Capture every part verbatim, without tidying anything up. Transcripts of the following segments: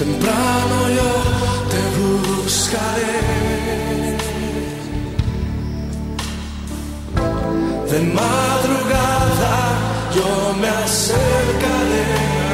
temprano yo te buscaré. De madrugada yo me acercaré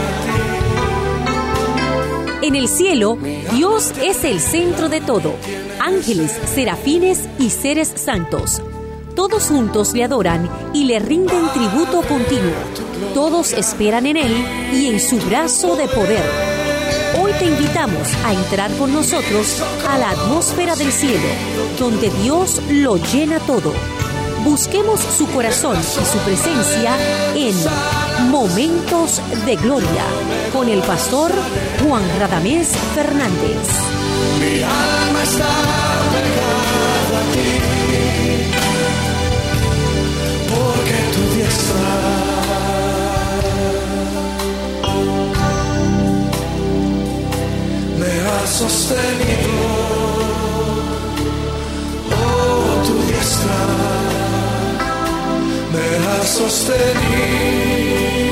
a ti. En el cielo, Dios es el centro de todo. Ángeles, serafines y seres santos. Todos juntos le adoran y le rinden tributo continuo. Todos esperan en Él y en su brazo de poder. Hoy te invitamos a entrar con nosotros a la atmósfera del cielo, donde Dios lo llena todo. Busquemos su corazón y su presencia en Momentos de Gloria, con el pastor Juan Radamés Fernández. Mi alma está pegada a ti, porque tu diestra me ha sostenido. Oh, tu diestra me ha sostenido.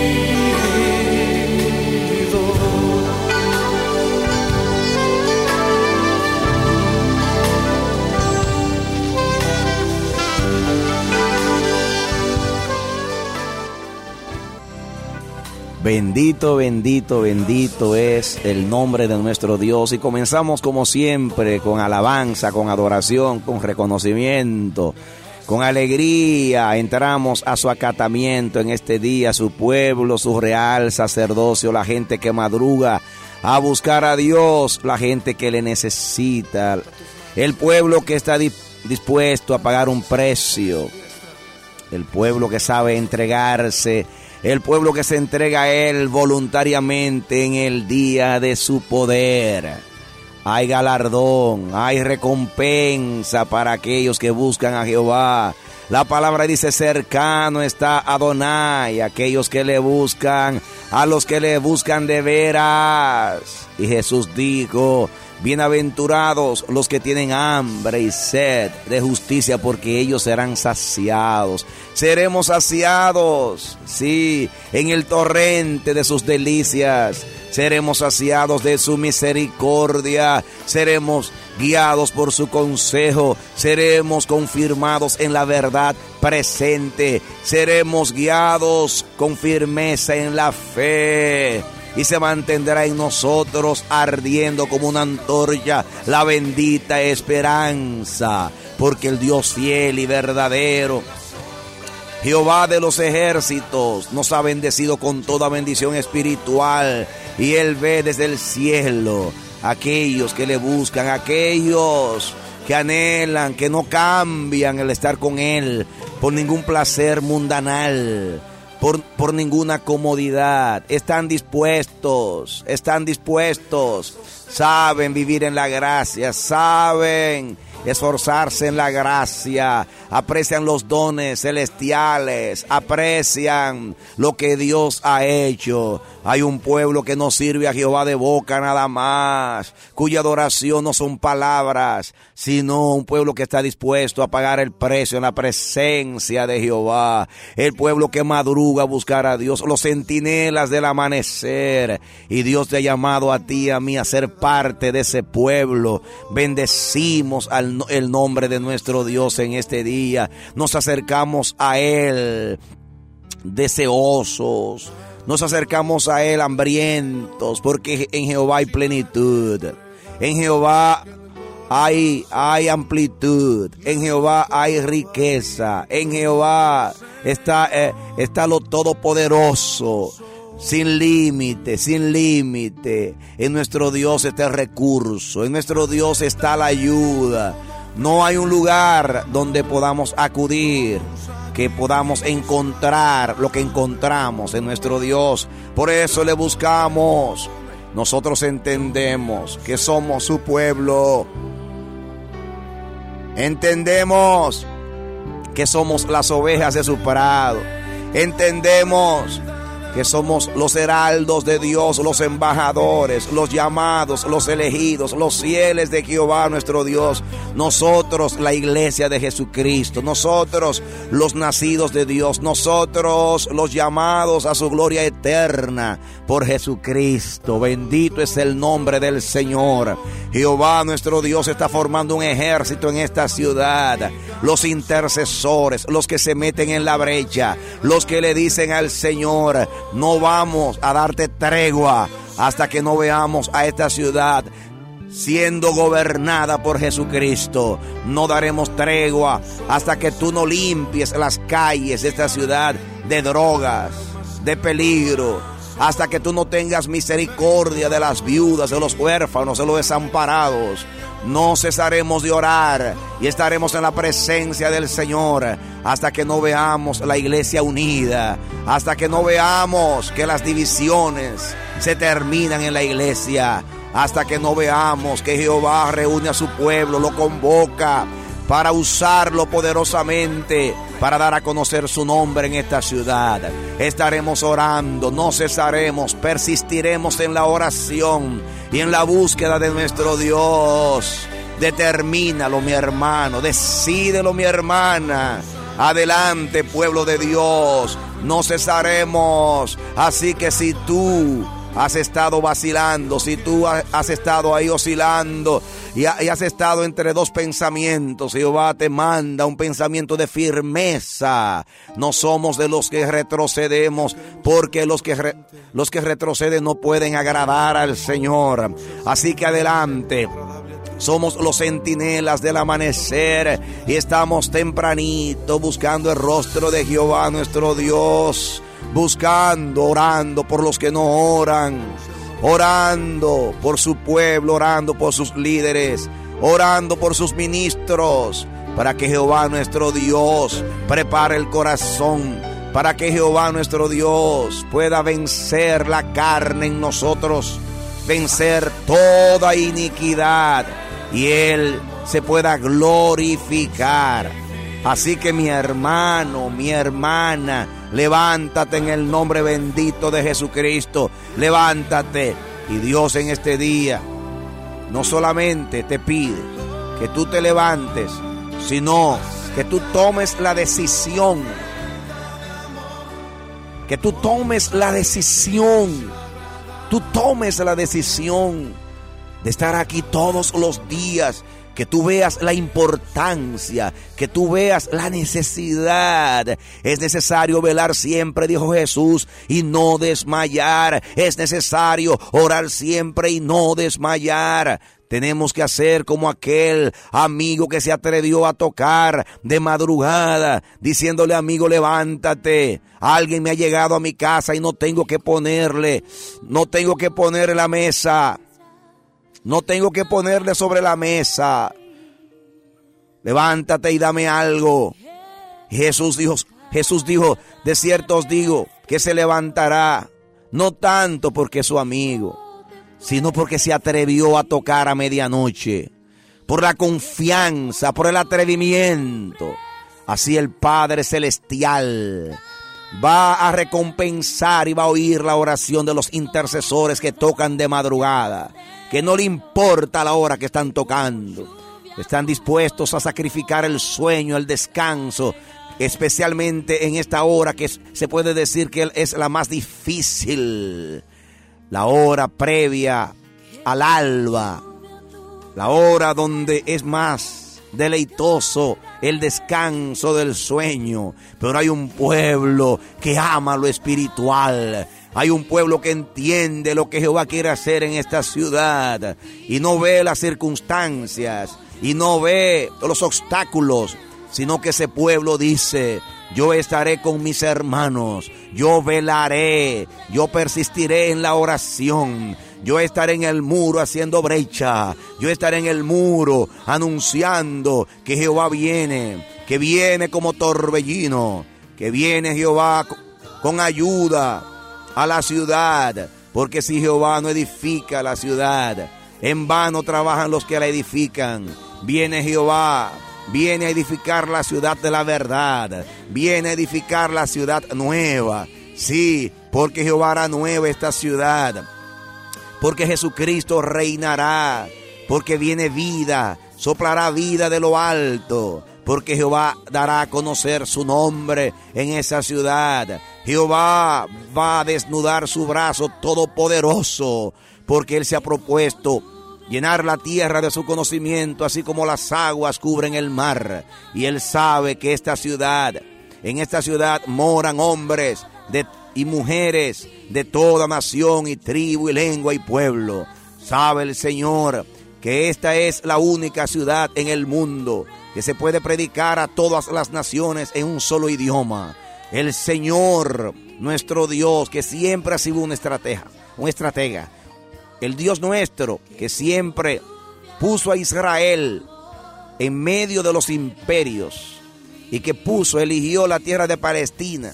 Bendito, bendito, bendito es el nombre de nuestro Dios. Y comenzamos como siempre con alabanza, con adoración, con reconocimiento, con alegría. Entramos a su acatamiento en este día, su pueblo, su real sacerdocio, la gente que madruga a buscar a Dios, la gente que le necesita, el pueblo que está dispuesto a pagar un precio, el pueblo que sabe entregarse, el pueblo que se entrega a Él voluntariamente en el día de su poder. Hay galardón, hay recompensa para aquellos que buscan a Jehová. La palabra dice: cercano está Adonai, aquellos que le buscan, a los que le buscan de veras. Y Jesús dijo: bienaventurados los que tienen hambre y sed de justicia, porque ellos serán saciados. Seremos saciados, sí, en el torrente de sus delicias. Seremos saciados de su misericordia. Seremos guiados por su consejo. Seremos confirmados en la verdad presente. Seremos guiados con firmeza en la fe. Y se mantendrá en nosotros ardiendo como una antorcha la bendita esperanza, porque el Dios fiel y verdadero, Jehová de los ejércitos, nos ha bendecido con toda bendición espiritual, y Él ve desde el cielo aquellos que le buscan, aquellos que anhelan, que no cambian el estar con Él por ningún placer mundanal, Por, por ninguna comodidad. Están dispuestos, están dispuestos, saben vivir en la gracia, saben esforzarse en la gracia, aprecian los dones celestiales, aprecian lo que Dios ha hecho. Hay un pueblo que no sirve a Jehová de boca nada más, cuya adoración no son palabras, sino un pueblo que está dispuesto a pagar el precio en la presencia de Jehová. El pueblo que madruga a buscar a Dios, los centinelas del amanecer. Y Dios te ha llamado a ti y a mí a ser parte de ese pueblo. Bendecimos al, el nombre de nuestro Dios en este día. Nos acercamos a Él deseosos. Nos acercamos a Él hambrientos, porque en Jehová hay plenitud. En Jehová hay, hay amplitud. En Jehová hay riqueza. En Jehová está, eh, está lo todopoderoso. Sin límite, sin límite. En nuestro Dios está el recurso. En nuestro Dios está la ayuda. No hay un lugar donde podamos acudir que podamos encontrar lo que encontramos en nuestro Dios. Por eso le buscamos. Nosotros entendemos que somos su pueblo. Entendemos que somos las ovejas de su prado. Entendemos que somos los heraldos de Dios, los embajadores, los llamados, los elegidos, los fieles de Jehová nuestro Dios. Nosotros, la iglesia de Jesucristo, nosotros, los nacidos de Dios, nosotros, los llamados a su gloria eterna, por Jesucristo. Bendito es el nombre del Señor. Jehová nuestro Dios está formando un ejército en esta ciudad. Los intercesores, los que se meten en la brecha, los que le dicen al Señor: no vamos a darte tregua hasta que no veamos a esta ciudad siendo gobernada por Jesucristo. No daremos tregua hasta que tú no limpies las calles de esta ciudad de drogas, de peligro, hasta que tú no tengas misericordia de las viudas, de los huérfanos, de los desamparados. No cesaremos de orar y estaremos en la presencia del Señor hasta que no veamos la iglesia unida, hasta que no veamos que las divisiones se terminan en la iglesia, hasta que no veamos que Jehová reúne a su pueblo, lo convoca para usarlo poderosamente, para dar a conocer su nombre en esta ciudad. Estaremos orando, no cesaremos, persistiremos en la oración y en la búsqueda de nuestro Dios. Determínalo, mi hermano, decídelo, mi hermana. Adelante, pueblo de Dios, no cesaremos. Así que si tú has estado vacilando, si tú has estado ahí oscilando y has estado entre dos pensamientos, Jehová te manda un pensamiento de firmeza. No somos de los que retrocedemos, porque los que, re, los que retroceden no pueden agradar al Señor. Así que adelante. Somos los centinelas del amanecer y estamos tempranito buscando el rostro de Jehová nuestro Dios, buscando, orando por los que no oran, orando por su pueblo, orando por sus líderes, orando por sus ministros, para que Jehová nuestro Dios prepare el corazón, para que Jehová nuestro Dios pueda vencer la carne en nosotros, vencer toda iniquidad, y Él se pueda glorificar. Así que mi hermano, mi hermana, levántate en el nombre bendito de Jesucristo. Levántate, y Dios en este día no solamente te pide que tú te levantes, sino que tú tomes la decisión, que tú tomes la decisión, tú tomes la decisión de estar aquí todos los días, que tú veas la importancia, que tú veas la necesidad. Es necesario velar siempre, dijo Jesús, y no desmayar. Es necesario orar siempre y no desmayar. Tenemos que hacer como aquel amigo que se atrevió a tocar de madrugada, diciéndole: amigo, levántate. Alguien me ha llegado a mi casa y no tengo que ponerle, no tengo que ponerle la mesa. No tengo que ponerle sobre la mesa. Levántate y dame algo. Jesús dijo, Jesús dijo, de cierto os digo que se levantará, no tanto porque es su amigo, sino porque se atrevió a tocar a medianoche, por la confianza, por el atrevimiento. Así el Padre Celestial va a recompensar y va a oír la oración de los intercesores que tocan de madrugada, que no le importa la hora que están tocando, están dispuestos a sacrificar el sueño, el descanso, especialmente en esta hora que es, se puede decir que es la más difícil, la hora previa al alba, la hora donde es más deleitoso el descanso del sueño. Pero hay un pueblo que ama lo espiritual. Hay un pueblo que entiende lo que Jehová quiere hacer en esta ciudad y no ve las circunstancias y no ve los obstáculos, sino que ese pueblo dice: yo estaré con mis hermanos, yo velaré, yo persistiré en la oración, yo estaré en el muro haciendo brecha, yo estaré en el muro anunciando que Jehová viene, que viene como torbellino, que viene Jehová con ayuda a la ciudad, porque si Jehová no edifica la ciudad, en vano trabajan los que la edifican. Viene Jehová, viene a edificar la ciudad de la verdad, viene a edificar la ciudad nueva. Sí, porque Jehová hará nueva esta ciudad, porque Jesucristo reinará, porque viene vida, soplará vida de lo alto, porque Jehová dará a conocer su nombre en esa ciudad. Jehová va a desnudar su brazo todopoderoso, porque Él se ha propuesto llenar la tierra de su conocimiento, así como las aguas cubren el mar. Y Él sabe que esta ciudad, en esta ciudad moran hombres de, y mujeres de toda nación y tribu y lengua y pueblo. Sabe el Señor que esta es la única ciudad en el mundo que se puede predicar a todas las naciones en un solo idioma. El Señor, nuestro Dios, que siempre ha sido un estratega, un estratega. El Dios nuestro, que siempre puso a Israel en medio de los imperios y que puso, eligió la tierra de Palestina,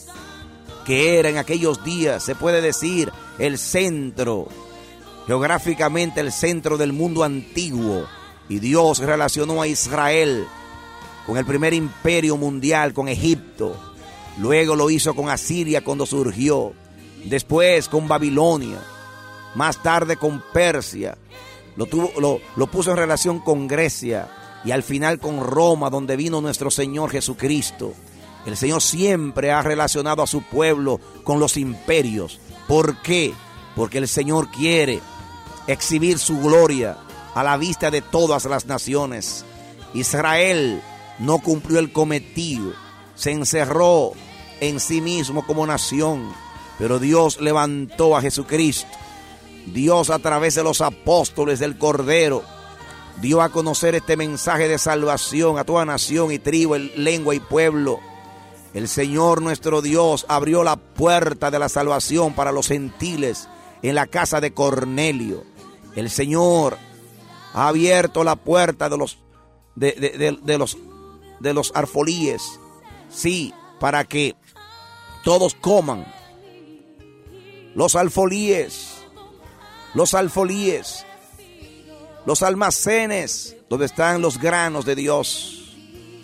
que era en aquellos días, se puede decir, el centro, geográficamente el centro del mundo antiguo. Y Dios relacionó a Israel con el primer imperio mundial, con Egipto. Luego lo hizo con Asiria cuando surgió. Después con Babilonia. Más tarde con Persia. Lo, tuvo, lo, lo puso en relación con Grecia. Y al final con Roma, donde vino nuestro Señor Jesucristo. El Señor siempre ha relacionado a su pueblo con los imperios. ¿Por qué? Porque el Señor quiere exhibir su gloria a la vista de todas las naciones. Israel no cumplió el cometido, se encerró en sí mismo como nación, pero Dios levantó a Jesucristo. Dios, a través de los apóstoles del Cordero, dio a conocer este mensaje de salvación a toda nación y tribu, lengua y pueblo. El Señor nuestro Dios abrió la puerta de la salvación para los gentiles en la casa de Cornelio. El Señor ha abierto la puerta de los de, de, de, de los de los alfolíes, sí, para que todos coman. Los alfolíes, los alfolíes, los almacenes donde están los granos de Dios.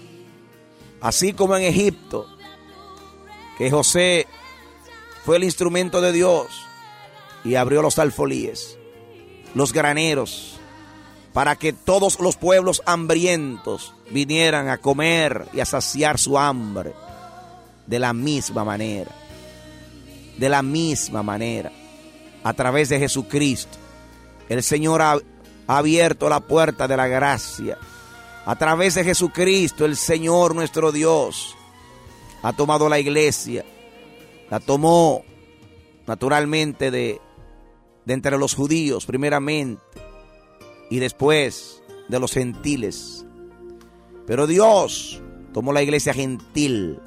Así como en Egipto, que José fue el instrumento de Dios y abrió los alfolíes, los graneros, para que todos los pueblos hambrientos vinieran a comer y a saciar su hambre. De la misma manera, de la misma manera, a través de Jesucristo, el Señor ha, ha abierto la puerta de la gracia. A través de Jesucristo, el Señor nuestro Dios ha tomado la iglesia, la tomó naturalmente de, de entre los judíos primeramente y después de los gentiles. Pero Dios tomó la iglesia gentil,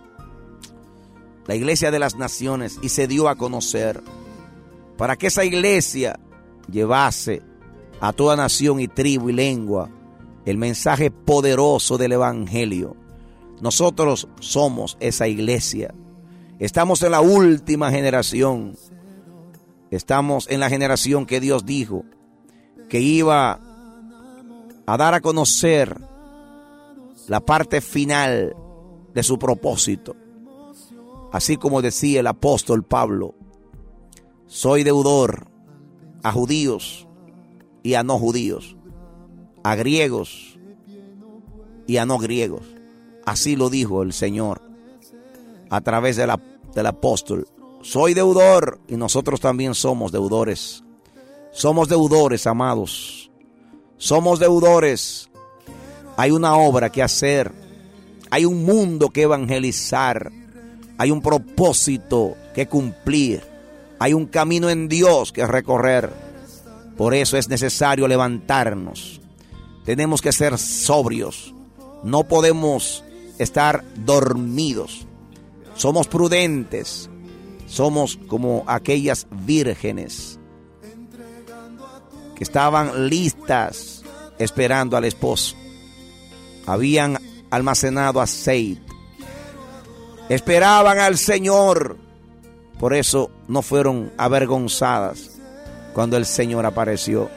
la iglesia de las naciones, y se dio a conocer para que esa iglesia llevase a toda nación y tribu y lengua el mensaje poderoso del evangelio. Nosotros somos esa iglesia. Estamos en la última generación. Estamos en la generación que Dios dijo que iba a dar a conocer la parte final de su propósito. Así como decía el apóstol Pablo: soy deudor a judíos y a no judíos, a griegos y a no griegos. Así lo dijo el Señor a través de la, del apóstol. Soy deudor, y nosotros también somos deudores. Somos deudores, amados. Somos deudores. Hay una obra que hacer. Hay un mundo que evangelizar. Hay un propósito que cumplir. Hay un camino en Dios que recorrer. Por eso es necesario levantarnos. Tenemos que ser sobrios. No podemos estar dormidos. Somos prudentes. Somos como aquellas vírgenes que estaban listas esperando al esposo. Habían almacenado aceite. Esperaban al Señor. Por eso no fueron avergonzadas cuando el Señor apareció.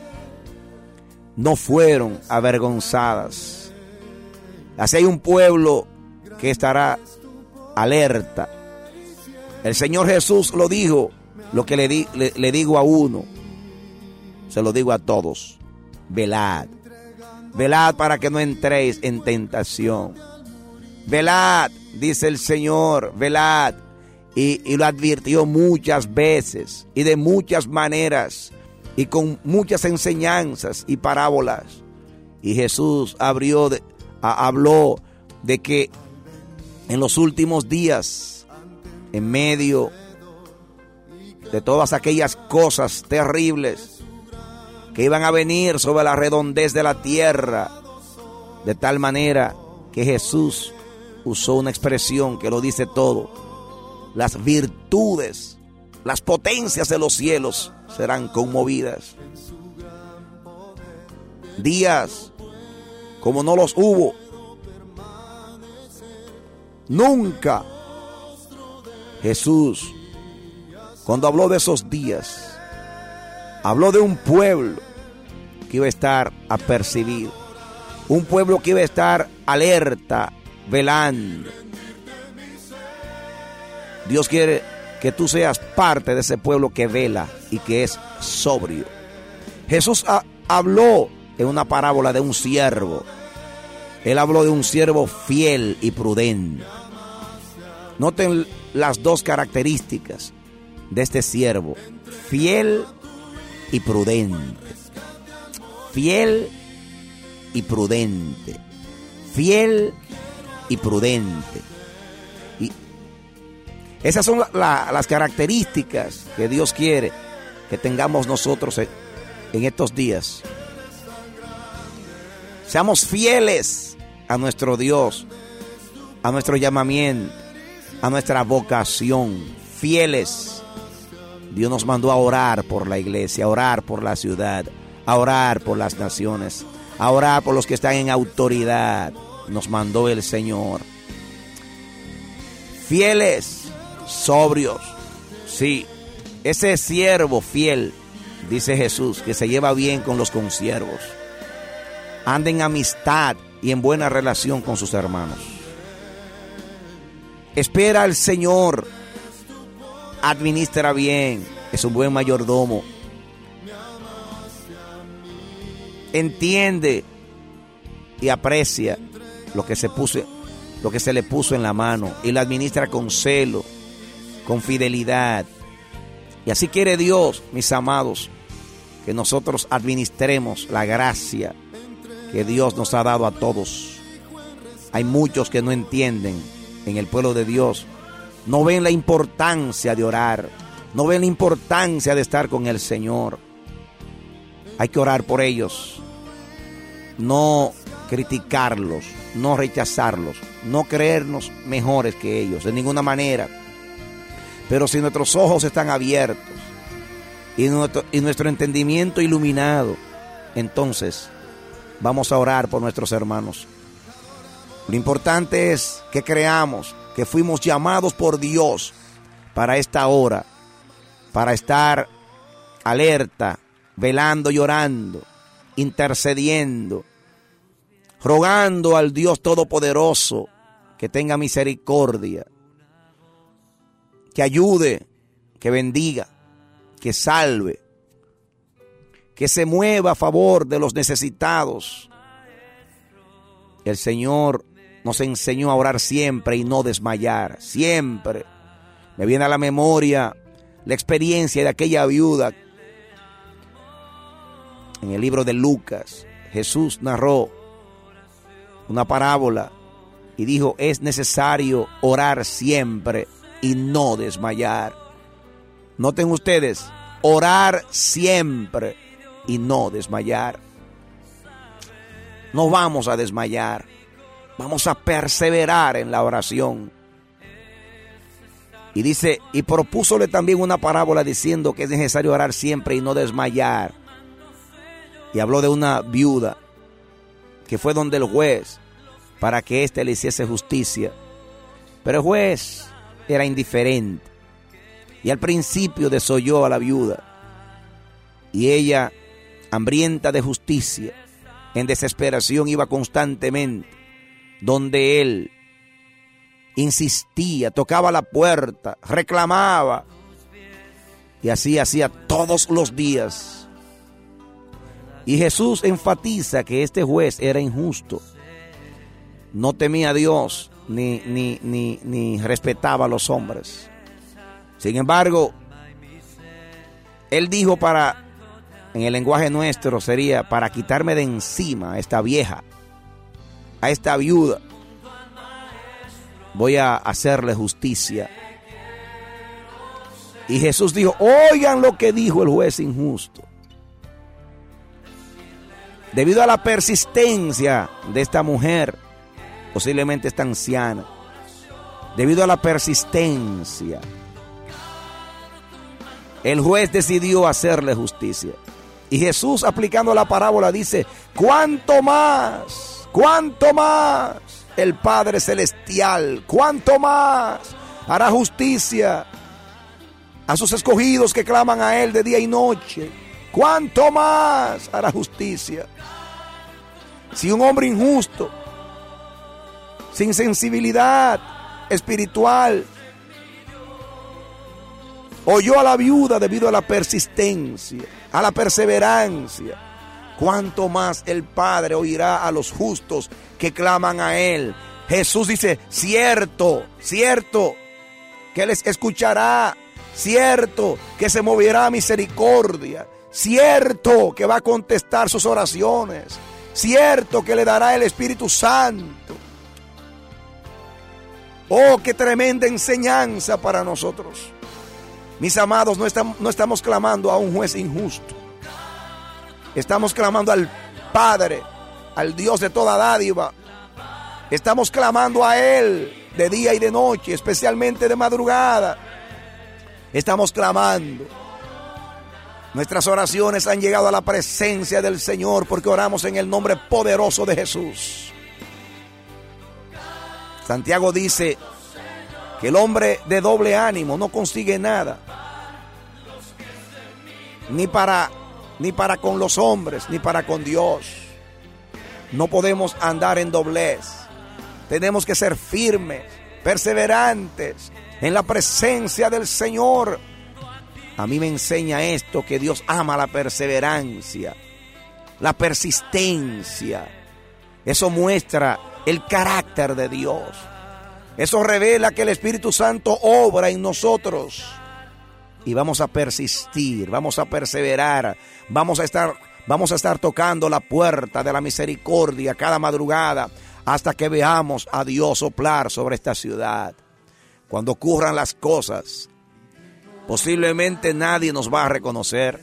No fueron avergonzadas. Así hay un pueblo que estará alerta. El Señor Jesús lo dijo. Lo que le, di, le, le digo a uno, se lo digo a todos: velad. Velad para que no entréis en tentación. Velad, dice el Señor, velad. y, y lo advirtió muchas veces y de muchas maneras y con muchas enseñanzas y parábolas. Y Jesús abrió de, a, habló de que en los últimos días, en medio de todas aquellas cosas terribles que iban a venir sobre la redondez de la tierra, de tal manera que Jesús usó una expresión que lo dice todo: las virtudes, las potencias de los cielos serán conmovidas. Días como no los hubo nunca. Jesús, cuando habló de esos días, habló de un pueblo que iba a estar apercibido, un pueblo que iba a estar alerta, velando. Dios quiere que tú seas parte de ese pueblo que vela y que es sobrio. Jesús ha, habló en una parábola de un siervo. Él habló de un siervo fiel y prudente. Noten las dos características de este siervo: fiel y prudente. Fiel y prudente. Fiel y prudente. Y esas son la, la, las características que Dios quiere que tengamos nosotros en, en estos días. Seamos fieles a nuestro Dios, a nuestro llamamiento, a nuestra vocación. Fieles. Dios nos mandó a orar por la iglesia, a orar por la ciudad, a orar por las naciones, a orar por los que están en autoridad. Nos mandó el Señor. Fieles, sobrios. Sí, ese siervo fiel, dice Jesús, que se lleva bien con los consiervos, anda en amistad y en buena relación con sus hermanos. Espera al Señor, administra bien, es un buen mayordomo. Entiende y aprecia lo que se puso, lo que se le puso en la mano, y lo administra con celo, con fidelidad. Y así quiere Dios, mis amados, que nosotros administremos la gracia que Dios nos ha dado a todos. Hay muchos que no entienden en el pueblo de Dios, no ven la importancia de orar, no ven la importancia de estar con el Señor. Hay que orar por ellos, no criticarlos, no rechazarlos, no creernos mejores que ellos de ninguna manera. Pero si nuestros ojos están abiertos y nuestro, y nuestro entendimiento iluminado, entonces vamos a orar por nuestros hermanos. Lo importante es que creamos que fuimos llamados por Dios para esta hora, para estar alerta, velando y orando, intercediendo, rogando al Dios Todopoderoso que tenga misericordia, que ayude, que bendiga, que salve, que se mueva a favor de los necesitados. El Señor nos enseñó a orar siempre y no desmayar, siempre. Me viene a la memoria la experiencia de aquella viuda. En el libro de Lucas, Jesús narró una parábola y dijo: es necesario orar siempre y no desmayar. Noten ustedes, orar siempre y no desmayar. No vamos a desmayar, vamos a perseverar en la oración. Y dice, y propúsole también una parábola diciendo que es necesario orar siempre y no desmayar. Y habló de una viuda que fue donde el juez para que éste le hiciese justicia. Pero el juez era indiferente y al principio desoyó a la viuda. Y ella, hambrienta de justicia, en desesperación iba constantemente donde él, insistía, tocaba la puerta, reclamaba, y así hacía todos los días. Y Jesús enfatiza que este juez era injusto, no temía a Dios ni, ni, ni, ni respetaba a los hombres. Sin embargo, él dijo para, en el lenguaje nuestro sería, para quitarme de encima a esta vieja, a esta viuda, voy a hacerle justicia. Y Jesús dijo, oigan lo que dijo el juez injusto. Debido a la persistencia de esta mujer, posiblemente esta anciana, debido a la persistencia, el juez decidió hacerle justicia. Y Jesús, aplicando la parábola, dice, ¿cuánto más? ¿Cuánto más? El Padre Celestial, ¿cuánto más hará justicia a sus escogidos que claman a Él de día y noche? ¿Cuánto más hará justicia? Si un hombre injusto, sin sensibilidad espiritual, oyó a la viuda debido a la persistencia, a la perseverancia, ¿cuánto más el Padre oirá a los justos que claman a Él? Jesús dice, cierto, cierto, que les escuchará, cierto, que se moverá a misericordia, cierto, que va a contestar sus oraciones, cierto, que le dará el Espíritu Santo. Oh, qué tremenda enseñanza para nosotros. Mis amados, no estamos, no estamos clamando a un juez injusto. Estamos clamando al Padre, al Dios de toda dádiva. Estamos clamando a Él de día y de noche, especialmente de madrugada. Estamos clamando. Nuestras oraciones han llegado a la presencia del Señor porque oramos en el nombre poderoso de Jesús. Santiago dice que el hombre de doble ánimo no consigue nada, ni para, ni para con los hombres, ni para con Dios. No podemos andar en doblez. Tenemos que ser firmes, perseverantes en la presencia del Señor. A mí me enseña esto, que Dios ama la perseverancia, la persistencia. Eso muestra el carácter de Dios. Eso revela que el Espíritu Santo obra en nosotros. Y vamos a persistir, vamos a perseverar, vamos a estar, vamos a estar tocando la puerta de la misericordia cada madrugada hasta que veamos a Dios soplar sobre esta ciudad. Cuando ocurran las cosas, posiblemente nadie nos va a reconocer.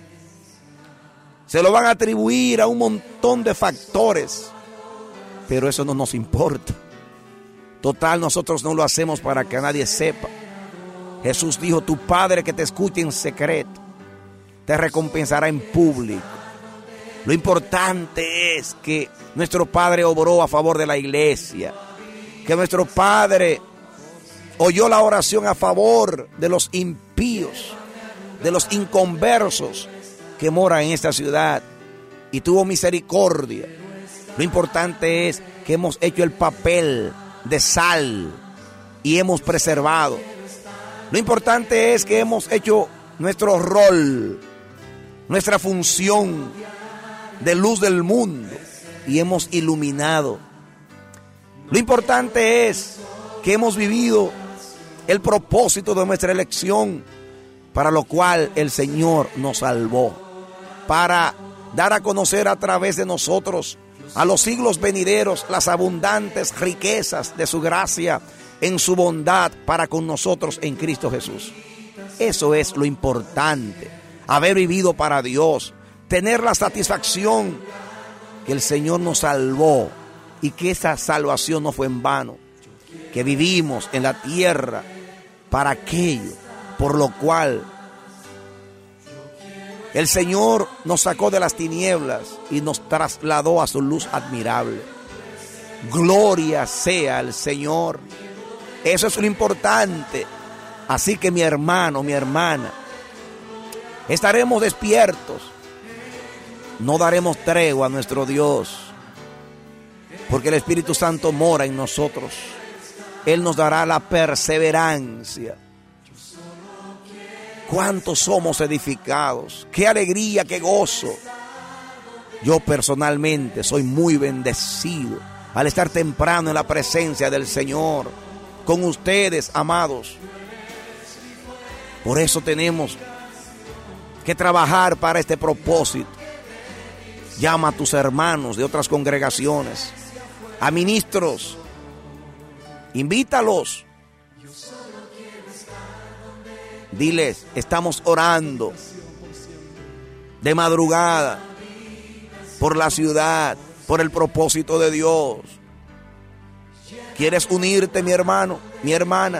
Se lo van a atribuir a un montón de factores, pero eso no nos importa. Total, nosotros no lo hacemos para que nadie sepa. Jesús dijo, tu Padre que te escuche en secreto, te recompensará en público. Lo importante es que nuestro Padre obró a favor de la iglesia, que nuestro Padre oyó la oración a favor de los impíos, de los inconversos que moran en esta ciudad, y tuvo misericordia. Lo importante es que hemos hecho el papel de sal y hemos preservado. Lo importante es que hemos hecho nuestro rol, nuestra función de luz del mundo y hemos iluminado. Lo importante es que hemos vivido el propósito de nuestra elección, para lo cual el Señor nos salvó, para dar a conocer a través de nosotros a los siglos venideros las abundantes riquezas de su gracia en su bondad para con nosotros en Cristo Jesús. Eso es lo importante, haber vivido para Dios, tener la satisfacción que el Señor nos salvó y que esa salvación no fue en vano, que vivimos en la tierra para aquello por lo cual el Señor nos sacó de las tinieblas y nos trasladó a su luz admirable. Gloria sea al Señor. Eso es lo importante. Así que mi hermano, mi hermana, estaremos despiertos. No daremos tregua a nuestro Dios, porque el Espíritu Santo mora en nosotros. Él nos dará la perseverancia. ¿Cuántos somos edificados? ¡Qué alegría, qué gozo! Yo personalmente soy muy bendecido al estar temprano en la presencia del Señor, con ustedes, amados. Por eso tenemos que trabajar para este propósito. Llama a tus hermanos de otras congregaciones, a ministros, invítalos. Diles, estamos orando de madrugada por la ciudad, por el propósito de Dios. ¿Quieres unirte, mi hermano, mi hermana?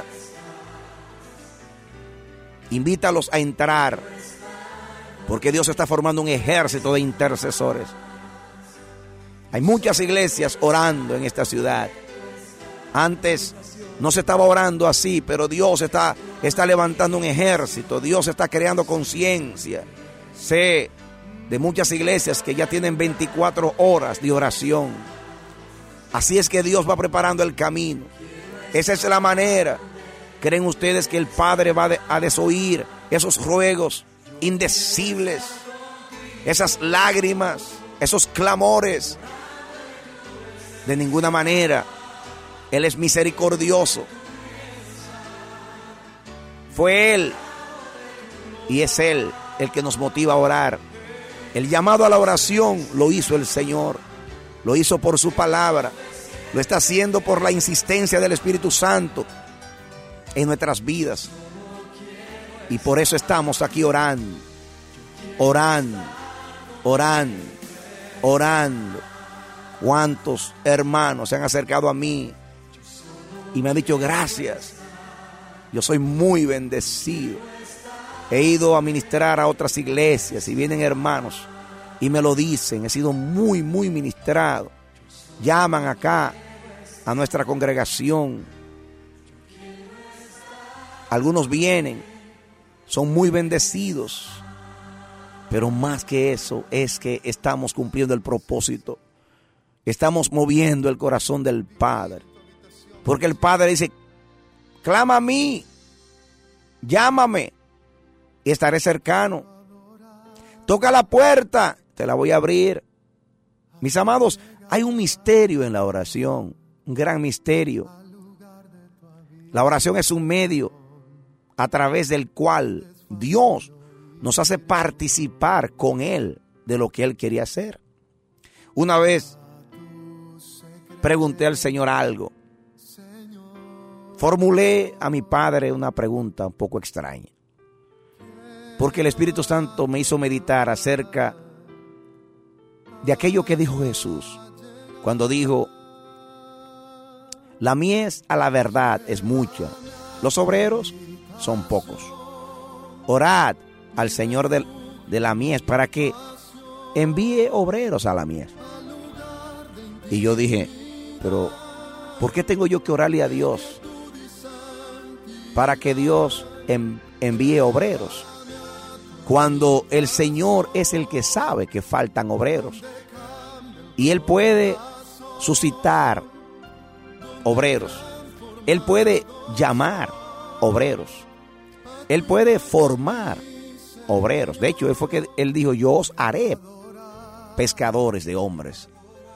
Invítalos a entrar, porque Dios está formando un ejército de intercesores. Hay muchas iglesias orando en esta ciudad. Antes no se estaba orando así, pero Dios está, está levantando un ejército. Dios está creando conciencia. Sé de muchas iglesias que ya tienen veinticuatro horas de oración. Así es que Dios va preparando el camino. Esa es la manera. ¿Creen ustedes que el Padre va a desoír esos ruegos indecibles, esas lágrimas, esos clamores? De ninguna manera. Él es misericordioso. Fue Él y es Él el que nos motiva a orar. El llamado a la oración lo hizo el Señor, lo hizo por su palabra, lo está haciendo por la insistencia del Espíritu Santo en nuestras vidas. Y por eso estamos aquí orando, orando, orando, orando. ¿Cuántos hermanos se han acercado a mí y me han dicho gracias? Yo soy muy bendecido. He ido a ministrar a otras iglesias y vienen hermanos y me lo dicen. He sido muy, muy ministrado. Llaman acá a nuestra congregación. Algunos vienen, son muy bendecidos. Pero más que eso es que estamos cumpliendo el propósito. Estamos moviendo el corazón del Padre. Porque el Padre dice, clama a mí, llámame y estaré cercano. Toca la puerta, te la voy a abrir. Mis amados, hay un misterio en la oración, un gran misterio. La oración es un medio a través del cual Dios nos hace participar con Él de lo que Él quería hacer. Una vez pregunté al Señor algo. Formulé a mi Padre una pregunta un poco extraña. Porque el Espíritu Santo me hizo meditar acerca de aquello que dijo Jesús. Cuando dijo, la mies a la verdad es mucha, los obreros son pocos. Orad al Señor de, de la mies para que envíe obreros a la mies. Y yo dije, pero ¿por qué tengo yo que orarle a Dios para que Dios envíe obreros? Cuando el Señor es el que sabe que faltan obreros. Y Él puede suscitar obreros. Él puede llamar obreros. Él puede formar obreros. De hecho, fue que Él dijo, yo os haré pescadores de hombres.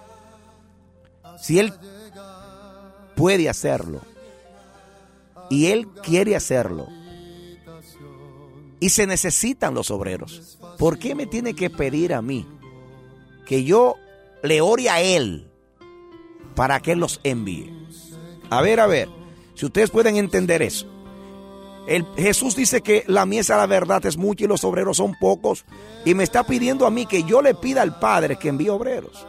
Si Él puede hacerlo y Él quiere hacerlo y se necesitan los obreros, ¿por qué me tiene que pedir a mí que yo le ore a Él para que Él los envíe? A ver, a ver, si ustedes pueden entender eso. El, Jesús dice que la mies a la verdad es mucha y los obreros son pocos, y me está pidiendo a mí que yo le pida al Padre que envíe obreros.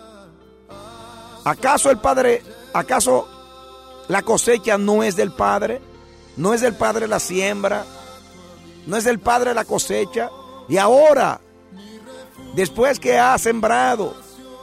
¿Acaso el Padre, acaso la cosecha no es del Padre? ¿No es del Padre la siembra? ¿No es del Padre la cosecha? Y ahora, después que ha sembrado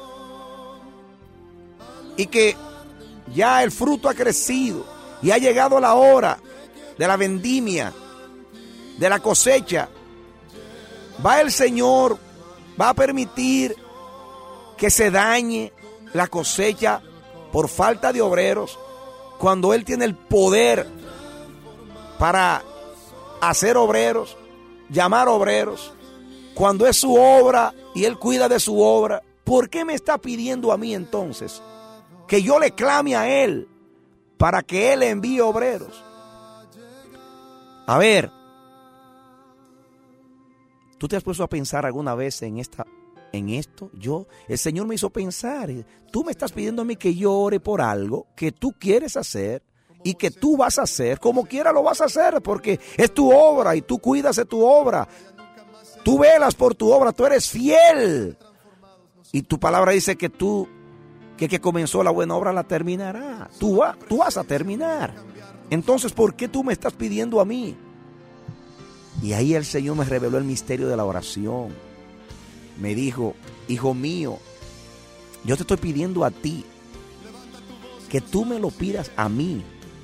y que ya el fruto ha crecido y ha llegado la hora de la vendimia, de la cosecha, va el Señor, va a permitir que se dañe la cosecha por falta de obreros, cuando Él tiene el poder para hacer obreros, llamar obreros, cuando es su obra y Él cuida de su obra? ¿Por qué me está pidiendo a mí entonces que yo le clame a Él para que Él envíe obreros? A ver, ¿Tú te has puesto a pensar alguna vez en esta, en esto? Yo, el Señor me hizo pensar. Tú me estás pidiendo a mí que yo ore por algo que tú quieres hacer y que tú vas a hacer, como quiera lo vas a hacer, porque es tu obra y tú cuidas de tu obra. Tú velas por tu obra, tú eres fiel. Y tu palabra dice que tú, que el que comenzó la buena obra la terminará. Tú, va, tú vas a terminar. Entonces, ¿por qué tú me estás pidiendo a mí? Y ahí el Señor me reveló el misterio de la oración. Me dijo, hijo mío, yo te estoy pidiendo a ti que tú me lo pidas a mí.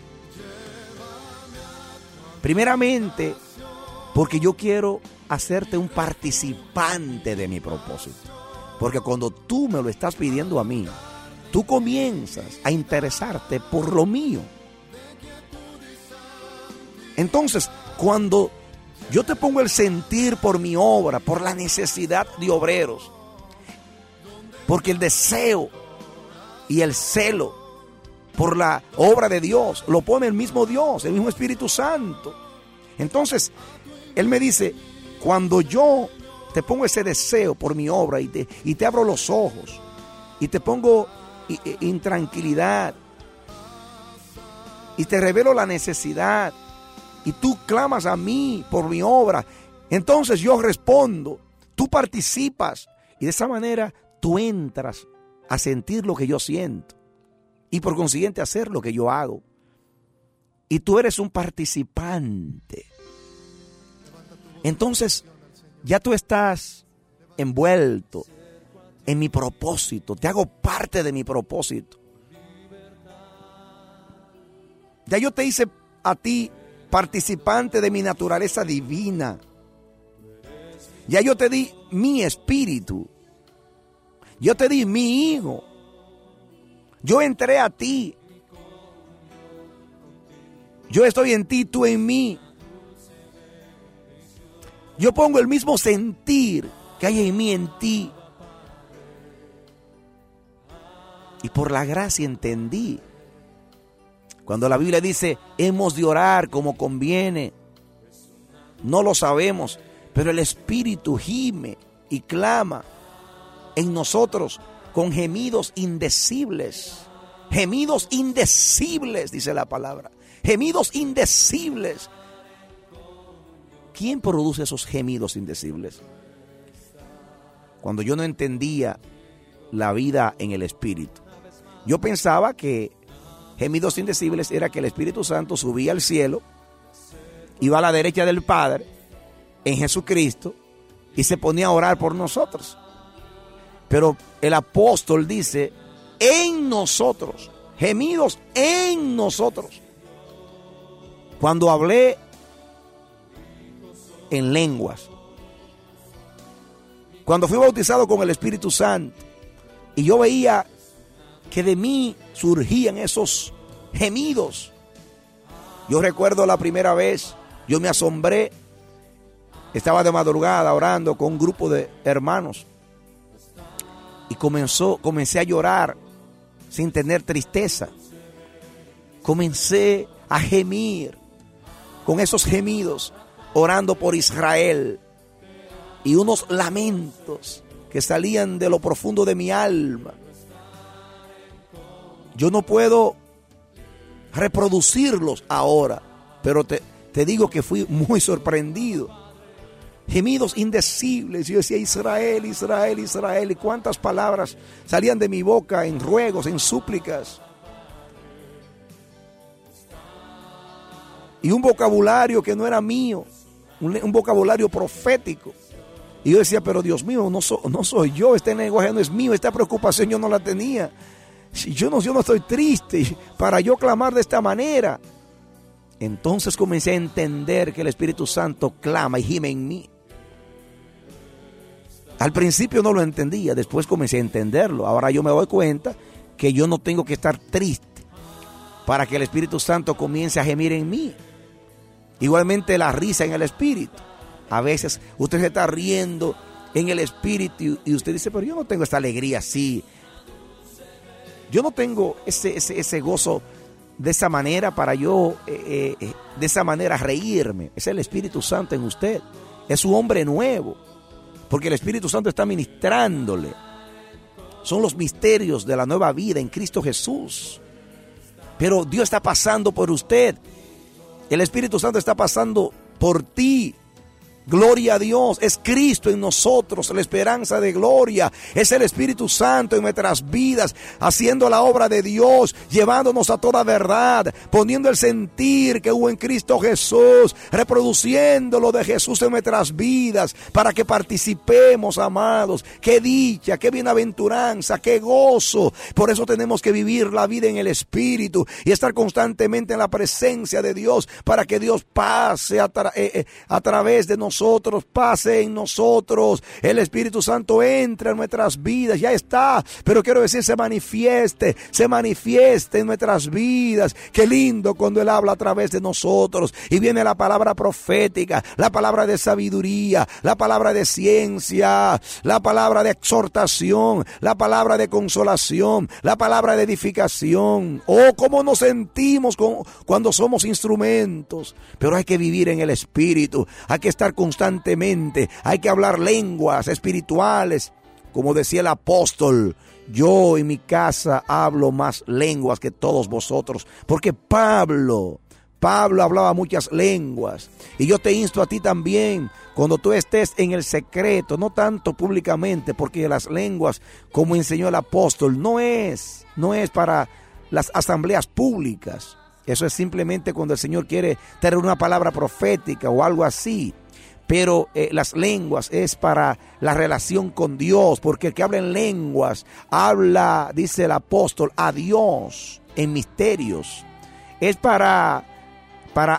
Primeramente, porque yo quiero hacerte un participante de mi propósito. Porque cuando tú me lo estás pidiendo a mí, tú comienzas a interesarte por lo mío. Entonces, cuando yo te pongo el sentir por mi obra, por la necesidad de obreros, porque el deseo y el celo por la obra de Dios lo pone el mismo Dios, el mismo Espíritu Santo. Entonces, Él me dice, cuando yo te pongo ese deseo por mi obra y te, y te abro los ojos y te pongo intranquilidad y te revelo la necesidad y tú clamas a mí por mi obra, entonces yo respondo, tú participas y de esa manera tú entras a sentir lo que yo siento y por consiguiente hacer lo que yo hago. Y tú eres un participante. Entonces ya tú estás envuelto en mi propósito, te hago parte de mi propósito. Ya yo te hice a ti participante de mi naturaleza divina. Ya yo te di mi espíritu. Yo te di mi hijo. Yo entré a ti. Yo estoy en ti, tú en mí. Yo pongo el mismo sentir que hay en mí, en ti. Y por la gracia entendí. Cuando la Biblia dice, hemos de orar como conviene, no lo sabemos, pero el Espíritu gime y clama en nosotros con gemidos indecibles. Gemidos indecibles, dice la palabra. Gemidos indecibles. ¿Quién produce esos gemidos indecibles? Cuando yo no entendía la vida en el Espíritu, yo pensaba que gemidos indecibles era que el Espíritu Santo subía al cielo, iba a la derecha del Padre, en Jesucristo, y se ponía a orar por nosotros. Pero el apóstol dice, en nosotros, gemidos en nosotros. Cuando hablé en lenguas, cuando fui bautizado con el Espíritu Santo, y yo veía que de mí surgían esos gemidos. Yo recuerdo la primera vez, yo me asombré, estaba de madrugada orando con un grupo de hermanos y comenzó, comencé a llorar sin tener tristeza. Comencé a gemir con esos gemidos, orando por Israel y unos lamentos que salían de lo profundo de mi alma. Yo no puedo reproducirlos ahora, pero te, te digo que fui muy sorprendido. Gemidos indecibles. Yo decía, Israel, Israel, Israel. Y cuántas palabras salían de mi boca en ruegos, en súplicas. Y un vocabulario que no era mío, un, un vocabulario profético. Y yo decía, pero Dios mío, no, so, no soy yo, este lenguaje no es mío, esta preocupación yo no la tenía. Yo no, yo no estoy triste para yo clamar de esta manera. Entonces comencé a entender que el Espíritu Santo clama y gime en mí. Al principio no lo entendía, después comencé a entenderlo. Ahora yo me doy cuenta que yo no tengo que estar triste para que el Espíritu Santo comience a gemir en mí. Igualmente la risa en el Espíritu. A veces usted se está riendo en el Espíritu y usted dice, pero yo no tengo esta alegría así. Yo no tengo ese, ese, ese gozo de esa manera para yo, eh, eh, de esa manera reírme. Es el Espíritu Santo en usted es su hombre nuevo, porque el Espíritu Santo está ministrándole. Son los misterios de la nueva vida en Cristo Jesús. Pero Dios está pasando por usted. El Espíritu Santo está pasando por ti. Gloria a Dios, es Cristo en nosotros, la esperanza de gloria. Es el Espíritu Santo en nuestras vidas, haciendo la obra de Dios, llevándonos a toda verdad, poniendo el sentir que hubo en Cristo Jesús, reproduciendo lo de Jesús en nuestras vidas, para que participemos, amados. Qué dicha, qué bienaventuranza, qué gozo. Por eso tenemos que vivir la vida en el Espíritu y estar constantemente en la presencia de Dios, para que Dios pase a, tra- eh, eh, a través de nosotros. Nosotros, pase en nosotros, el Espíritu Santo entra en nuestras vidas, ya está, pero quiero decir, se manifieste, se manifieste en nuestras vidas. Qué lindo cuando Él habla a través de nosotros y viene la palabra profética, la palabra de sabiduría, la palabra de ciencia, la palabra de exhortación, la palabra de consolación, la palabra de edificación. Oh, cómo nos sentimos con, cuando somos instrumentos, pero hay que vivir en el Espíritu, hay que estar constantemente, hay que hablar lenguas espirituales, como decía el apóstol: yo en mi casa hablo más lenguas que todos vosotros, porque Pablo, Pablo hablaba muchas lenguas. Y yo te insto a ti también, cuando tú estés en el secreto, no tanto públicamente, porque las lenguas, como enseñó el apóstol, no es, no es para las asambleas públicas. Eso es simplemente cuando el Señor quiere tener una palabra profética o algo así. Pero eh, las lenguas es para la relación con Dios, porque el que habla en lenguas habla, dice el apóstol, a Dios en misterios. Es para, para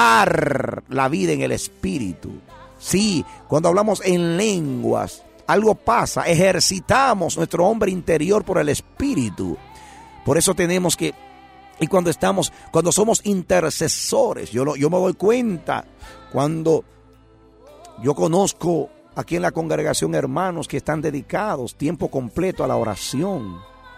avivar la vida en el Espíritu. Sí, cuando hablamos en lenguas, algo pasa, ejercitamos nuestro hombre interior por el Espíritu. Por eso tenemos que, y cuando estamos, cuando somos intercesores, yo, lo, yo me doy cuenta cuando yo conozco aquí en la congregación hermanos que están dedicados tiempo completo a la oración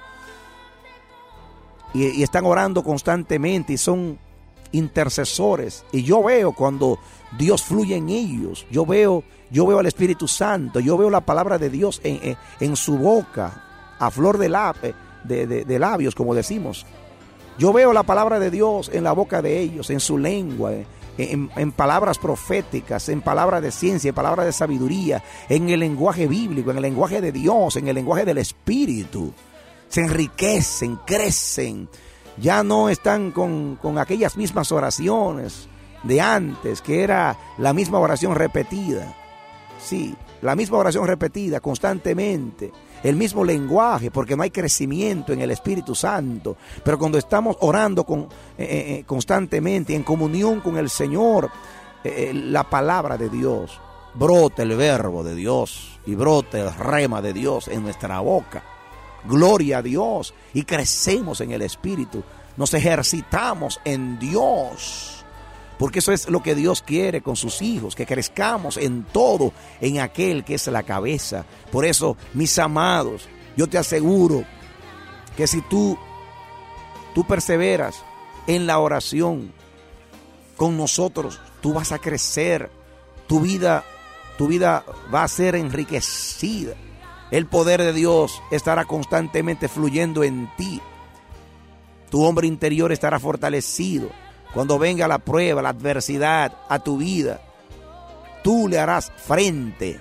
y, y están orando constantemente y son intercesores, y yo veo cuando Dios fluye en ellos, yo veo, yo veo al Espíritu Santo, yo veo la palabra de Dios en, en, en su boca, a flor de, la, de, de, de labios, como decimos. Yo veo la palabra de Dios en la boca de ellos, en su lengua, En, en palabras proféticas, en palabras de ciencia, en palabras de sabiduría, en el lenguaje bíblico, en el lenguaje de Dios, en el lenguaje del Espíritu. Se enriquecen, crecen. Ya no están con, con aquellas mismas oraciones de antes, que era la misma oración repetida. Sí, la misma oración repetida constantemente. El mismo lenguaje, porque no hay crecimiento en el Espíritu Santo. Pero cuando estamos orando con, eh, eh, constantemente, en comunión con el Señor, eh, la palabra de Dios, brota el verbo de Dios y brota el rema de Dios en nuestra boca. Gloria a Dios, y crecemos en el Espíritu, nos ejercitamos en Dios. Porque eso es lo que Dios quiere con sus hijos, que crezcamos en todo, en aquel que es la cabeza. Por eso, mis amados, yo te aseguro que si tú, tú perseveras en la oración con nosotros, tú vas a crecer, tu vida, tu vida va a ser enriquecida. El poder de Dios estará constantemente fluyendo en ti. Tu hombre interior estará fortalecido. Cuando venga la prueba, la adversidad a tu vida, tú le harás frente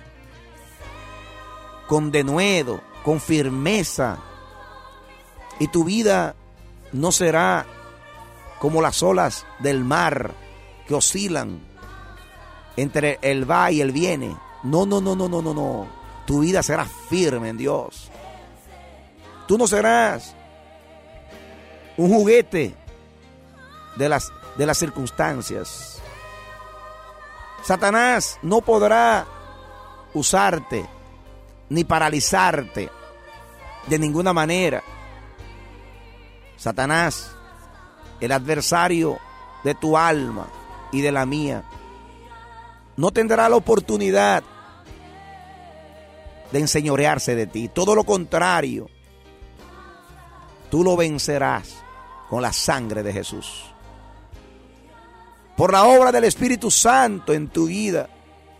con denuedo, con firmeza. Y tu vida no será como las olas del mar que oscilan entre el va y el viene. No, no, no, no, no, no, no. Tu vida será firme en Dios. Tú no serás un juguete de las de las circunstancias. Satanás no podrá usarte ni paralizarte de ninguna manera. Satanás, el adversario de tu alma y de la mía, no tendrá la oportunidad de enseñorearse de ti. Todo lo contrario, tú lo vencerás con la sangre de Jesús. Por la obra del Espíritu Santo en tu vida,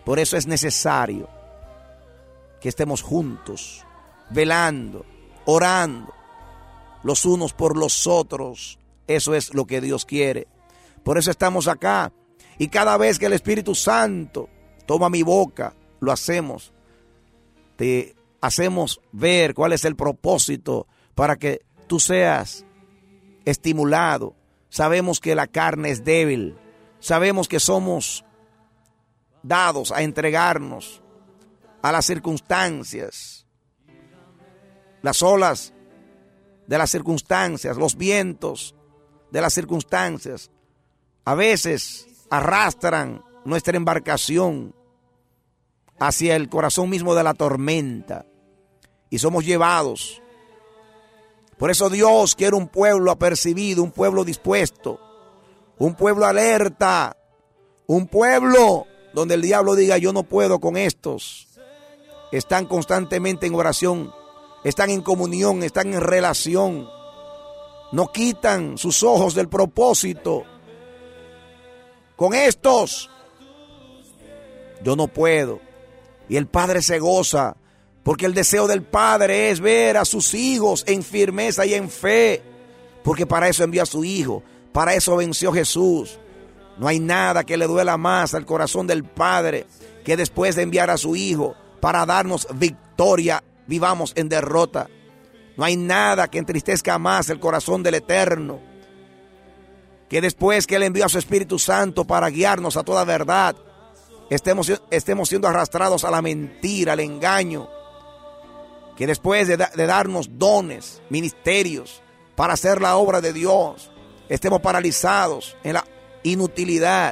Por eso es necesario que estemos juntos, velando, orando, los unos por los otros. Eso es lo que Dios quiere. Por eso estamos acá. Y cada vez que el Espíritu Santo toma mi boca, lo hacemos. Te hacemos ver cuál es el propósito para que tú seas estimulado. Sabemos que la carne es débil. Sabemos que somos dados a entregarnos a las circunstancias, las olas de las circunstancias, los vientos de las circunstancias. A veces arrastran nuestra embarcación hacia el corazón mismo de la tormenta y somos llevados. Por eso Dios quiere un pueblo apercibido, un pueblo dispuesto, un pueblo alerta, un pueblo donde el diablo diga: yo no puedo con estos. Están constantemente en oración, están en comunión, están en relación, no quitan sus ojos del propósito. Con estos yo no puedo. Y el Padre se goza, porque el deseo del Padre es ver a sus hijos en firmeza y en fe, porque para eso envió a su Hijo, para eso venció Jesús. No hay nada que le duela más al corazón del Padre que después de enviar a su Hijo para darnos victoria, vivamos en derrota. No hay nada que entristezca más el corazón del Eterno que después que Él envió a su Espíritu Santo para guiarnos a toda verdad, estemos, estemos siendo arrastrados a la mentira, al engaño. Que después de, de darnos dones, ministerios para hacer la obra de Dios, estemos paralizados en la inutilidad.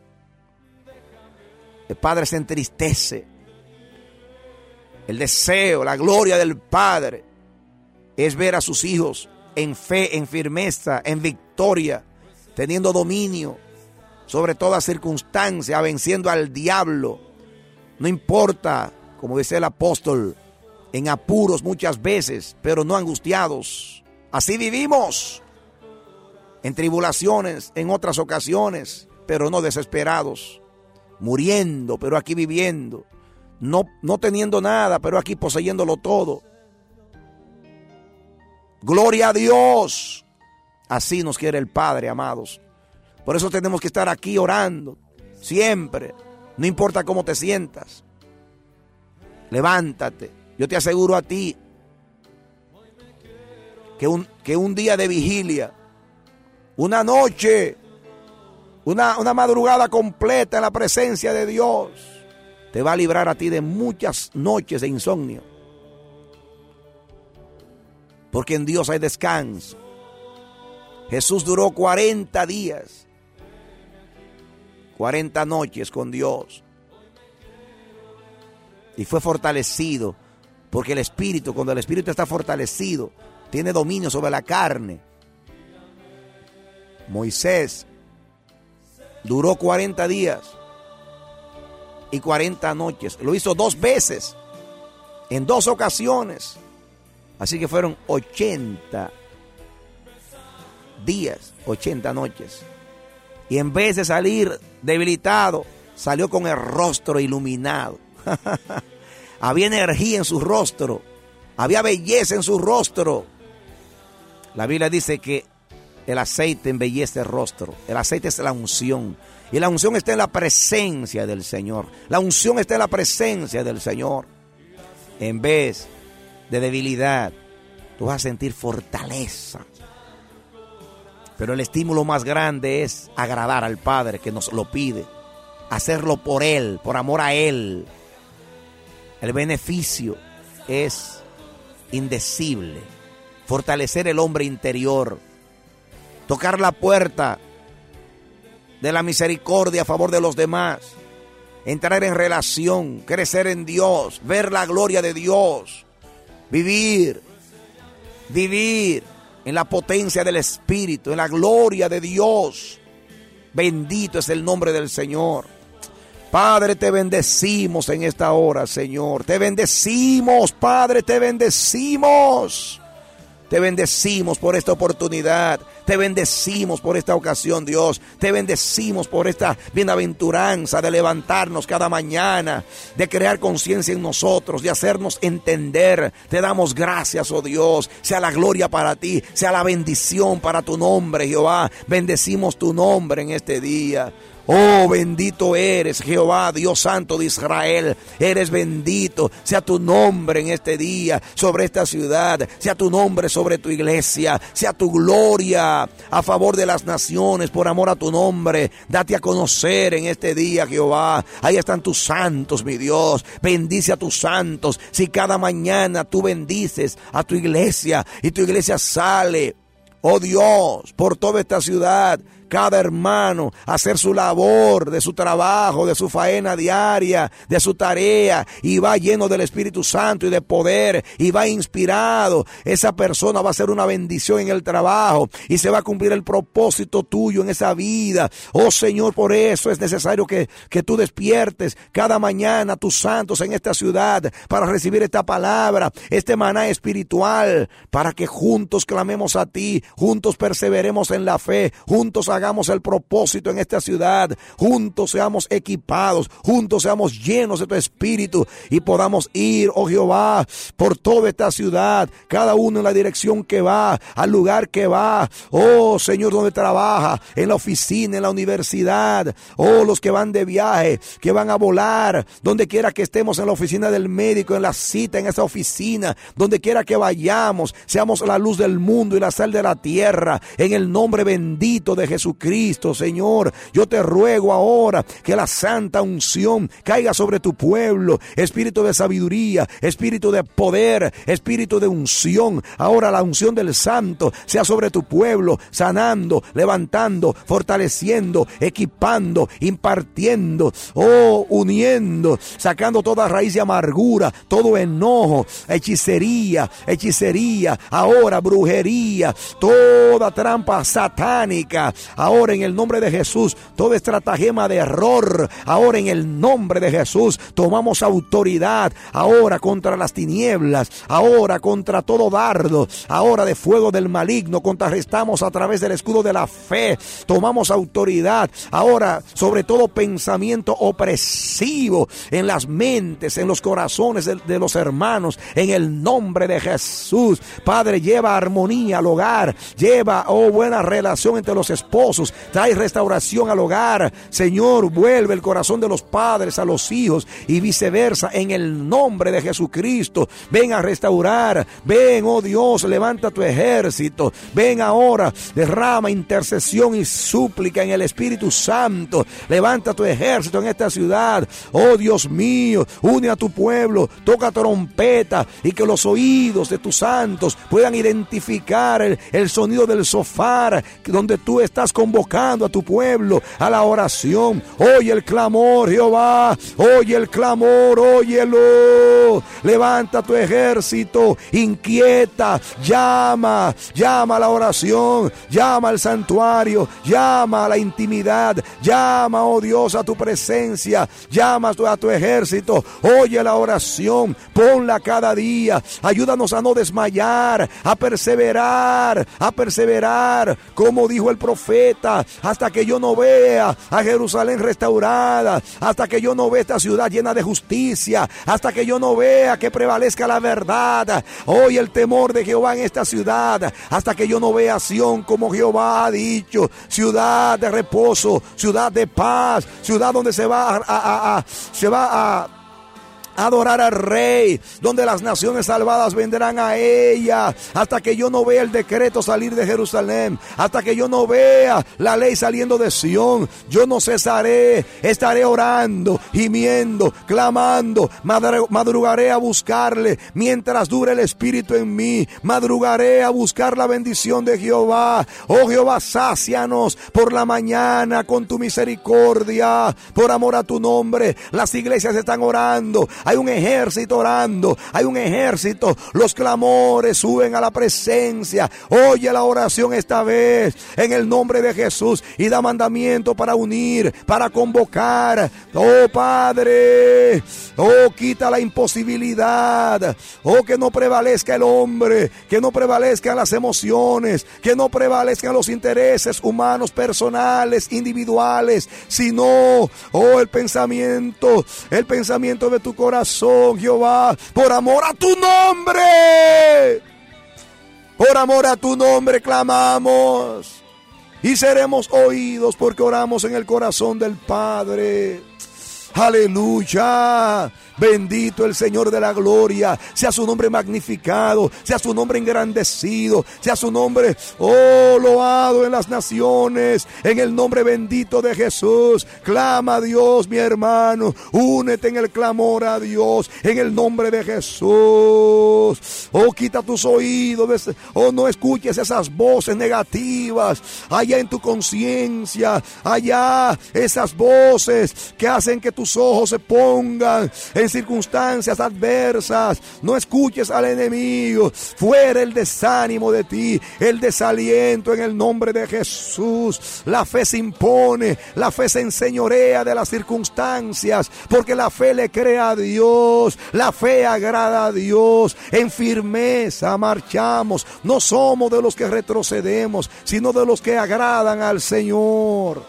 El Padre se entristece. El deseo, la gloria del Padre es ver a sus hijos en fe, en firmeza, en victoria, teniendo dominio sobre toda circunstancia, venciendo al diablo. No importa, como dice el apóstol, en apuros muchas veces, pero no angustiados. Así vivimos, en tribulaciones, en otras ocasiones, pero no desesperados, muriendo, pero aquí viviendo, no, no teniendo nada, pero aquí poseyéndolo todo. Gloria a Dios. Así nos quiere el Padre, amados. Por eso tenemos que estar aquí orando siempre, no importa cómo te sientas. Levántate. Yo te aseguro a ti que un, que un día de vigilia, una noche, una, una madrugada completa en la presencia de Dios, te va a librar a ti de muchas noches de insomnio. Porque en Dios hay descanso. Jesús duró cuarenta días, cuarenta noches con Dios. Y fue fortalecido. Porque el Espíritu, cuando el Espíritu está fortalecido, tiene dominio sobre la carne. Moisés duró cuarenta días y cuarenta noches. Lo hizo dos veces, en dos ocasiones. Así que fueron ochenta días, ochenta noches. Y en vez de salir debilitado, salió con el rostro iluminado. Había energía en su rostro, había belleza en su rostro. La Biblia dice que el aceite embellece el rostro. El aceite es la unción. Y la unción está en la presencia del Señor. La unción está en la presencia del Señor. En vez de debilidad, tú vas a sentir fortaleza. Pero el estímulo más grande es agradar al Padre que nos lo pide. Hacerlo por Él, por amor a Él. El beneficio es indecible. Fortalecer el hombre interior. Tocar la puerta de la misericordia a favor de los demás. Entrar en relación, crecer en Dios, ver la gloria de Dios. Vivir, vivir en la potencia del Espíritu, en la gloria de Dios. Bendito es el nombre del Señor. Padre, te bendecimos en esta hora, Señor. Te bendecimos, Padre, te bendecimos. Te bendecimos por esta oportunidad. Te bendecimos por esta ocasión, Dios. Te bendecimos por esta bienaventuranza de levantarnos cada mañana, de crear conciencia en nosotros, de hacernos entender. Te damos gracias, oh Dios. Sea la gloria para ti, sea la bendición para tu nombre, Jehová. Bendecimos tu nombre en este día. Oh, bendito eres, Jehová, Dios Santo de Israel. Eres bendito. Sea tu nombre en este día sobre esta ciudad. Sea tu nombre sobre tu iglesia. Sea tu gloria a favor de las naciones por amor a tu nombre. Date a conocer en este día, Jehová. Ahí están tus santos, mi Dios. Bendice a tus santos. Si cada mañana tú bendices a tu iglesia y tu iglesia sale, oh Dios, por toda esta ciudad, cada hermano hacer su labor, de su trabajo, de su faena diaria, de su tarea, y va lleno del Espíritu Santo y de poder, y va inspirado. Esa persona va a ser una bendición en el trabajo y se va a cumplir el propósito tuyo en esa vida. Oh Señor, por eso es necesario que, que tú despiertes cada mañana a tus santos en esta ciudad para recibir esta palabra, este maná espiritual, para que juntos clamemos a ti, juntos perseveremos en la fe, juntos hagamos el propósito en esta ciudad, juntos seamos equipados, juntos seamos llenos de tu espíritu y podamos ir, oh Jehová, por toda esta ciudad, cada uno en la dirección que va, al lugar que va, oh Señor, donde trabaja, en la oficina, en la universidad, oh los que van de viaje, que van a volar, donde quiera que estemos, en la oficina del médico, en la cita, en esa oficina, donde quiera que vayamos, seamos la luz del mundo y la sal de la tierra, en el nombre bendito de Jesús Cristo. Señor, yo te ruego ahora que la santa unción caiga sobre tu pueblo, espíritu de sabiduría, espíritu de poder, espíritu de unción. Ahora la unción del santo sea sobre tu pueblo, sanando, levantando, fortaleciendo, equipando, impartiendo, oh, uniendo, sacando toda raíz de amargura, todo enojo, hechicería, hechicería, ahora brujería, toda trampa satánica. Ahora en el nombre de Jesús, toda estratagema de error, ahora en el nombre de Jesús, tomamos autoridad, ahora contra las tinieblas, ahora contra todo dardo, ahora de fuego del maligno, contrarrestamos a través del escudo de la fe, tomamos autoridad, ahora sobre todo pensamiento opresivo en las mentes, en los corazones de, de los hermanos, en el nombre de Jesús. Padre, lleva armonía al hogar, lleva, oh, buena relación entre los esposos, trae restauración al hogar. Señor, vuelve el corazón de los padres a los hijos y viceversa, en el nombre de Jesucristo. Ven a restaurar, ven, oh Dios, levanta tu ejército, ven ahora, derrama intercesión y súplica en el Espíritu Santo, levanta tu ejército en esta ciudad. Oh Dios mío, une a tu pueblo, toca trompeta y que los oídos de tus santos puedan identificar el, el sonido del shofar, donde tú estás convocando a tu pueblo a la oración. Oye el clamor, Jehová, oye el clamor, óyelo. Levanta tu ejército, inquieta, llama, llama a la oración, llama al santuario, llama a la intimidad, llama, oh Dios, a tu presencia, llama a tu ejército, oye la oración, ponla cada día, ayúdanos a no desmayar, a perseverar, a perseverar, como dijo el profeta, hasta que yo no vea a Jerusalén restaurada, hasta que yo no vea esta ciudad llena de justicia, hasta que yo no vea que prevalezca la verdad, hoy el temor de Jehová en esta ciudad, hasta que yo no vea Sión como Jehová ha dicho, ciudad de reposo, ciudad de paz, ciudad donde se va a, a, a, a se va a adorar al Rey, donde las naciones salvadas vendrán a ella, hasta que yo no vea el decreto salir de Jerusalén, hasta que yo no vea la ley saliendo de Sión, yo no cesaré, estaré orando, gimiendo, clamando, madrugaré a buscarle, mientras dure el Espíritu en mí, madrugaré a buscar la bendición de Jehová. Oh Jehová, sácianos por la mañana con tu misericordia, por amor a tu nombre. Las iglesias están orando, hay un ejército orando, hay un ejército. Los clamores suben a la presencia. Oye la oración esta vez en el nombre de Jesús y da mandamiento para unir, para convocar. Oh Padre, oh quita la imposibilidad, oh que no prevalezca el hombre, que no prevalezcan las emociones, que no prevalezcan los intereses humanos, personales, individuales, sino, oh el pensamiento, el pensamiento de tu corazón, Jehová, por amor a tu nombre, por amor a tu nombre clamamos y seremos oídos porque oramos en el corazón del Padre. Aleluya. Bendito el Señor de la gloria, sea su nombre magnificado, sea su nombre engrandecido, sea su nombre, oh, loado en las naciones, en el nombre bendito de Jesús. Clama a Dios, mi hermano, únete en el clamor a Dios, en el nombre de Jesús. Oh, quita tus oídos, oh, no escuches esas voces negativas, allá en tu conciencia, allá esas voces que hacen que tus ojos se pongan en circunstancias adversas. No escuches al enemigo. Fuera el desánimo de ti, el desaliento en el nombre de Jesús. La fe se impone, la fe se enseñorea de las circunstancias, porque la fe le cree a Dios, la fe agrada a Dios. En firmeza marchamos, no somos de los que retrocedemos, sino de los que agradan al Señor.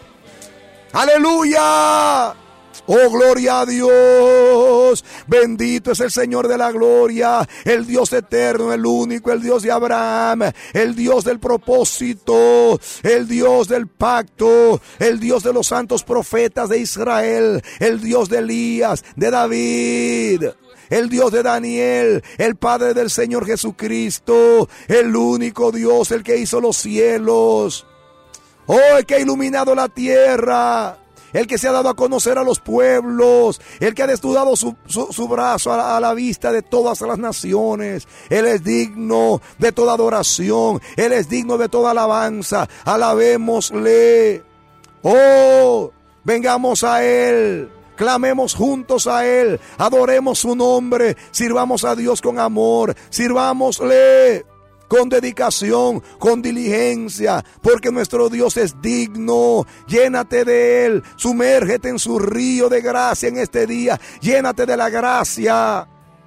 ¡Aleluya! Oh, gloria a Dios. Bendito es el Señor de la gloria, el Dios eterno, el único, el Dios de Abraham, el Dios del propósito, el Dios del pacto, el Dios de los santos profetas de Israel, el Dios de Elías, de David, el Dios de Daniel, el Padre del Señor Jesucristo, el único Dios, el que hizo los cielos, oh, el que ha iluminado la tierra, el que se ha dado a conocer a los pueblos, el que ha desnudado su, su, su brazo a la, a la vista de todas las naciones. Él es digno de toda adoración, Él es digno de toda alabanza. Alabémosle. Oh, vengamos a Él, clamemos juntos a Él, adoremos su nombre, sirvamos a Dios con amor, sirvámosle con dedicación, con diligencia, porque nuestro Dios es digno. Llénate de Él, sumérgete en su río de gracia en este día, llénate de la gracia.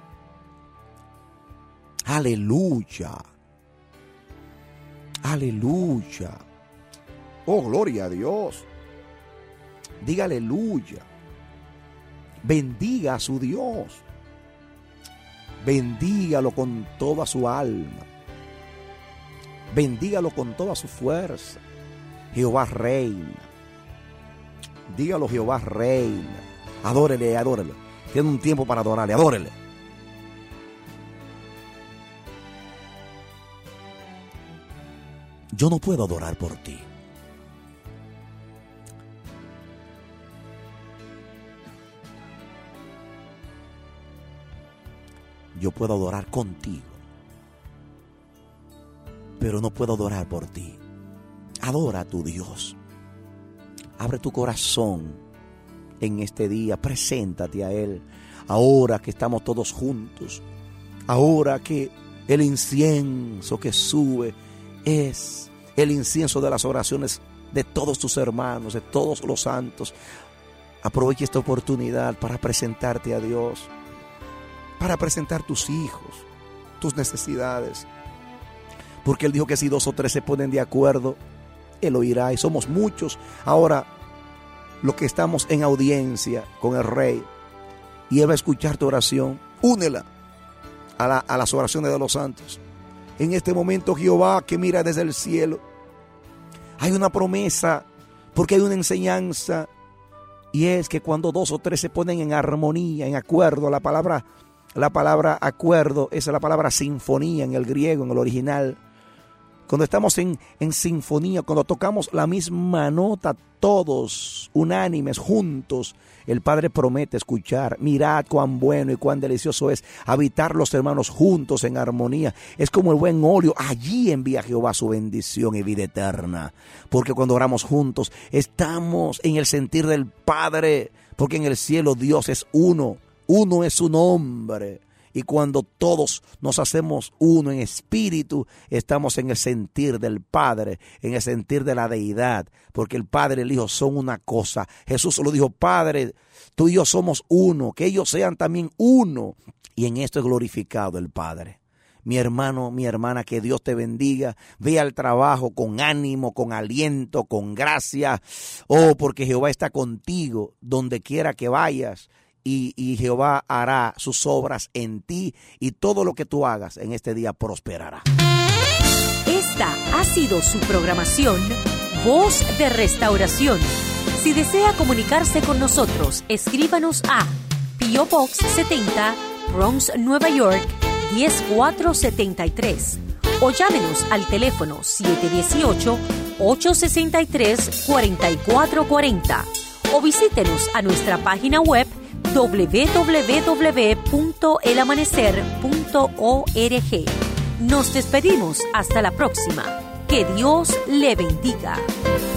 Aleluya, aleluya. Oh, gloria a Dios. Diga aleluya. Bendiga a su Dios, bendígalo con toda su alma, bendígalo con toda su fuerza. Jehová reina. Dígalo, Jehová reina. Adórele, adórele. Tiene un tiempo para adorarle, adórele. Yo no puedo adorar por ti. Yo puedo adorar contigo, pero no puedo adorar por ti. Adora a tu Dios. Abre tu corazón en este día. Preséntate a Él. Ahora que estamos todos juntos. Ahora que el incienso que sube es el incienso de las oraciones de todos tus hermanos, de todos los santos. Aprovecha esta oportunidad para presentarte a Dios, para presentar tus hijos, tus necesidades. Porque Él dijo que si dos o tres se ponen de acuerdo, Él oirá, y somos muchos. Ahora, los que estamos en audiencia con el Rey, y Él va a escuchar tu oración, únela a, la, a las oraciones de los santos. En este momento, Jehová, que mira desde el cielo, hay una promesa, porque hay una enseñanza, y es que cuando dos o tres se ponen en armonía, en acuerdo, la palabra, la palabra acuerdo es la palabra sinfonía en el griego, en el original. Cuando estamos en, en sinfonía, cuando tocamos la misma nota, todos unánimes, juntos, el Padre promete escuchar. Mirad cuán bueno y cuán delicioso es habitar los hermanos juntos en armonía. Es como el buen óleo. Allí envía Jehová su bendición y vida eterna. Porque cuando oramos juntos, estamos en el sentir del Padre. Porque en el cielo Dios es uno. Uno es su nombre. Y cuando todos nos hacemos uno en espíritu, estamos en el sentir del Padre, en el sentir de la deidad, porque el Padre y el Hijo son una cosa. Jesús lo dijo: Padre, tú y yo somos uno, que ellos sean también uno. Y en esto es glorificado el Padre. Mi hermano, mi hermana, que Dios te bendiga. Ve al trabajo con ánimo, con aliento, con gracia. Oh, porque Jehová está contigo donde quiera que vayas. Y, y Jehová hará sus obras en ti, y todo lo que tú hagas en este día prosperará. Esta ha sido su programación, Voz de Restauración. Si desea comunicarse con nosotros, escríbanos a P O Box setenta, Bronx, Nueva York, diez mil cuatrocientos setenta y tres, o llámenos al teléfono siete uno ocho, ocho seis tres, cuatro cuatro cuatro cero, o visítenos a nuestra página web doble u doble u doble u punto el amanecer punto org. Nos despedimos hasta la próxima. Que Dios le bendiga.